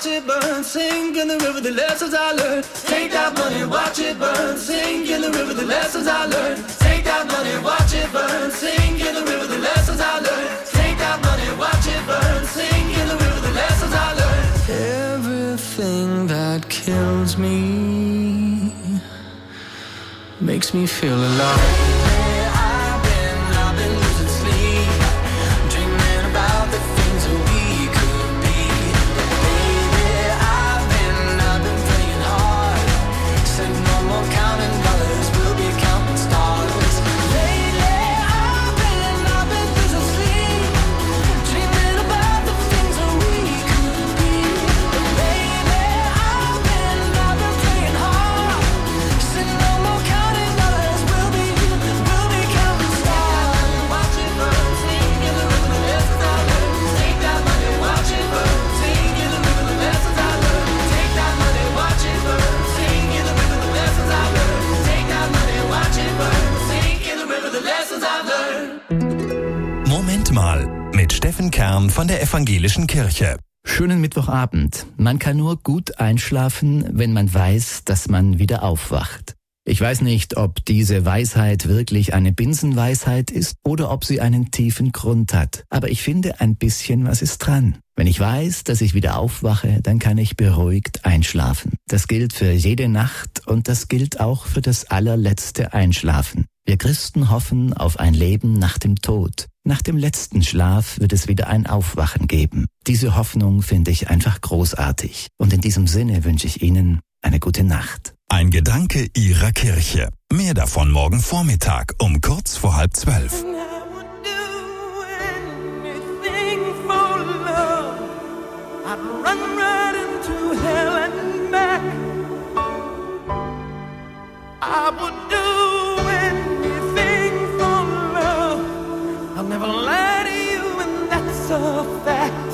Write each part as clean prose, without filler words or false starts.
watch it burn. Sing in the river the lessons I learned. Take that money, watch it burn. Sing in the river the lessons I learned. Take that money, watch it burn. Sing in the river the lessons I learned. Take that money, watch it burn. Sing in the river the lessons I learned. Everything that kills me makes me feel alive. Moment mal mit Steffen Kern von der Evangelischen Kirche. Schönen Mittwochabend. Man kann nur gut einschlafen, wenn man weiß, dass man wieder aufwacht. Ich weiß nicht, ob diese Weisheit wirklich eine Binsenweisheit ist oder ob sie einen tiefen Grund hat. Aber ich finde, ein bisschen was ist dran. Wenn ich weiß, dass ich wieder aufwache, dann kann ich beruhigt einschlafen. Das gilt für jede Nacht und das gilt auch für das allerletzte Einschlafen. Wir Christen hoffen auf ein Leben nach dem Tod. Nach dem letzten Schlaf wird es wieder ein Aufwachen geben. Diese Hoffnung finde ich einfach großartig. Und in diesem Sinne wünsche ich Ihnen eine gute Nacht. Ein Gedanke Ihrer Kirche. Mehr davon morgen Vormittag um kurz vor 11:30. I would do anything for love. I'll never lie to you, and that's a fact.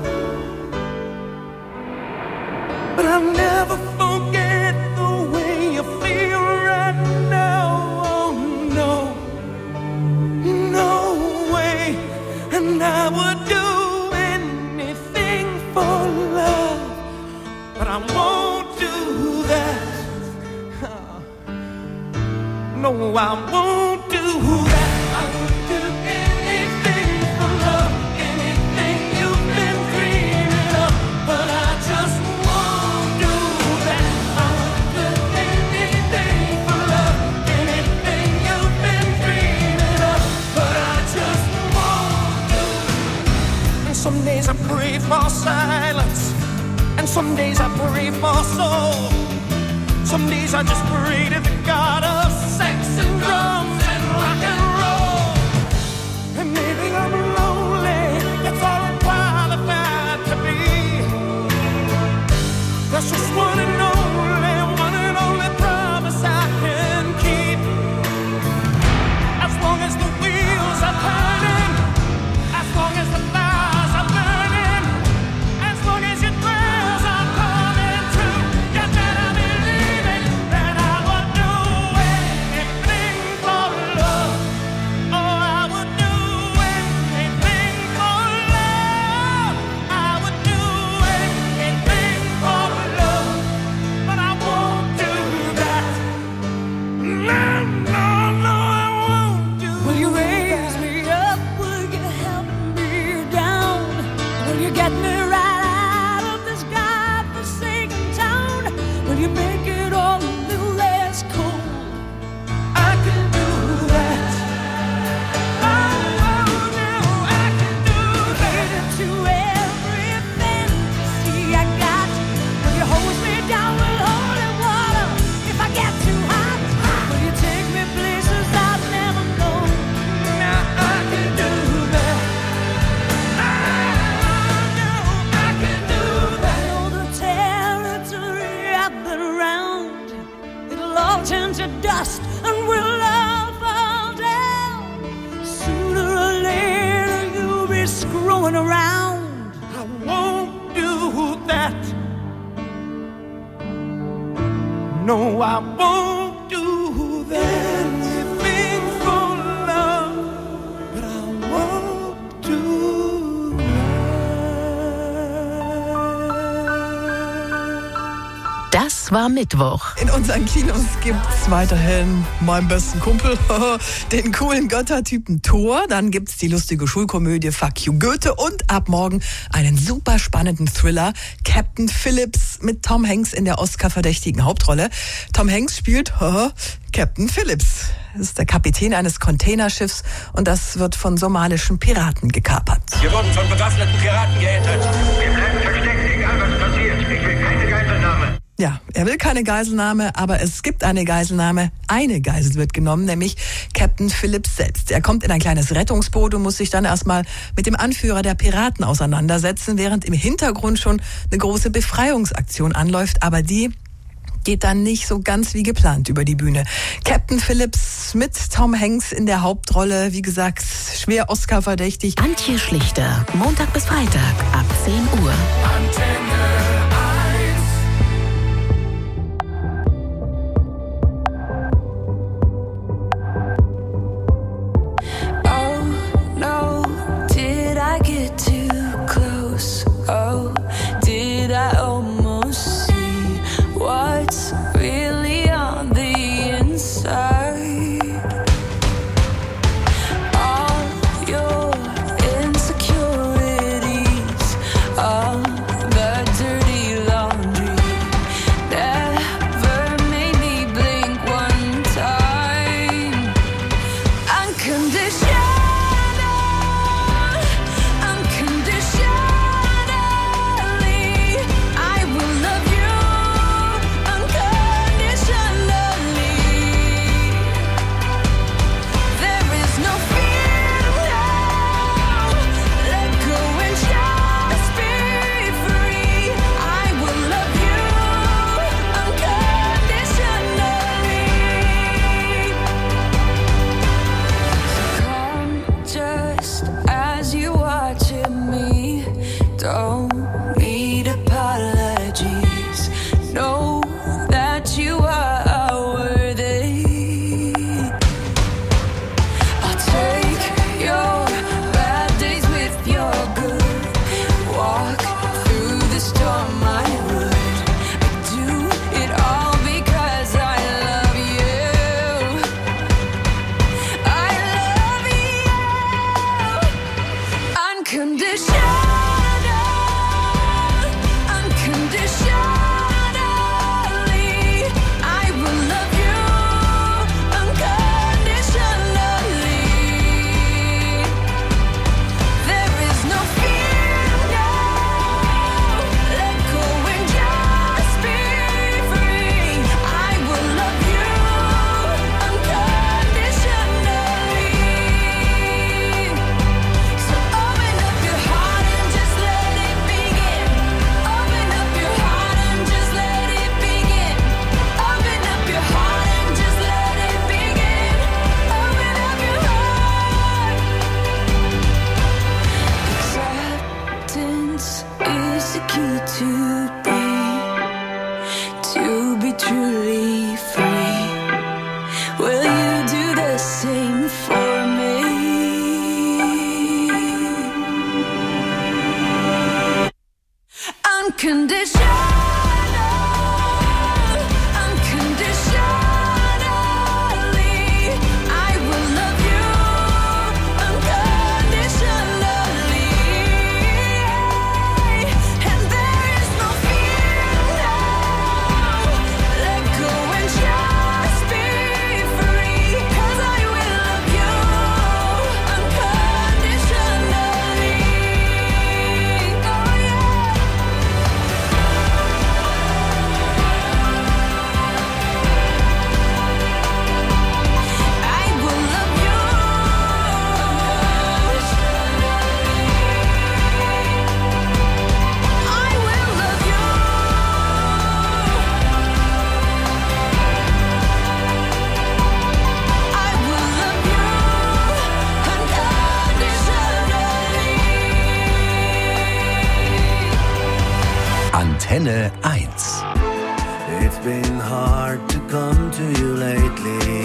But I'll never forget the way you feel right now. Oh no, no way. And I would do anything for love, but I won't do that. No, I won't do that. I would do anything for love, anything you've been dreaming of, but I just won't do that. I would do anything for love, anything you've been dreaming of, but I just won't do that. And some days I pray for silence, and some days I pray for soul. Some days I just pray to the God of sex and drums and rock and roll. And maybe I'm lonely, that's all I'm qualified to be. That's just one and only promise I can keep. As long as the wheels are turning, as long as the fires are burning, as long as your prayers are coming true, you better believe that I would do anything for love. Oh, I would do anything for love. I would do anything for love, but I won't do that. No, no, no, I won't do that. Will you raise me up? Will you help me down? Will you get me right out of this godforsaken town? Will you make it all a little less cold? I can do that. Oh, no, I can do that. To every fantasy I got. Will you hold me down with holy water if I get too hot? Will you take me places I've never known? Now I can do that. Oh, no, I can do that. I know the territory I've been around. It'll all turn to dust and we'll all fall down. Sooner or later you'll be screwing around. I won't do that. No, I won't do that. Anything for love, but I won't do that. Das war Mittwoch. In unseren Kinos gibt's weiterhin meinen besten Kumpel, den coolen Göttertypen Thor. Dann gibt's die lustige Schulkomödie Fuck You Goethe und ab morgen einen super spannenden Thriller, Captain Phillips mit Tom Hanks in der Oscar-verdächtigen Hauptrolle. Tom Hanks spielt Captain Phillips. Das ist der Kapitän eines Containerschiffs und das wird von somalischen Piraten gekapert. Wir wurden von bewaffneten Piraten geentert. Wir bleiben versteckt, egal was passiert. Ich will keine Geiselnahme. Ja, er will keine Geiselnahme, aber es gibt eine Geiselnahme. Eine Geisel wird genommen, nämlich Captain Phillips selbst. Er kommt in ein kleines Rettungsboot und muss sich dann erstmal mit dem Anführer der Piraten auseinandersetzen, während im Hintergrund schon eine große Befreiungsaktion anläuft, aber die geht dann nicht so ganz wie geplant über die Bühne. Captain Phillips mit Tom Hanks in der Hauptrolle, wie gesagt, schwer Oscar-verdächtig. Antje Schlichter, Montag bis Freitag ab 10 Uhr. Oh, did I almost see what's really on the inside? All your insecurities, all the dirty laundry, never made me blink one time. Unconditional. Don't need apologies. Know that you are worthy. I'll take your bad days with your good. Walk through the storm, I would. I do it all because I love you. I love you unconditional. To be truly free, will you do the same for me? Unconditional. Antenne 1. It's been hard to come to you lately.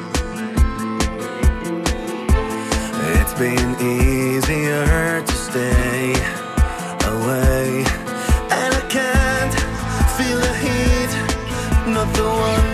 It's been easier to stay away. And I can't feel the heat the one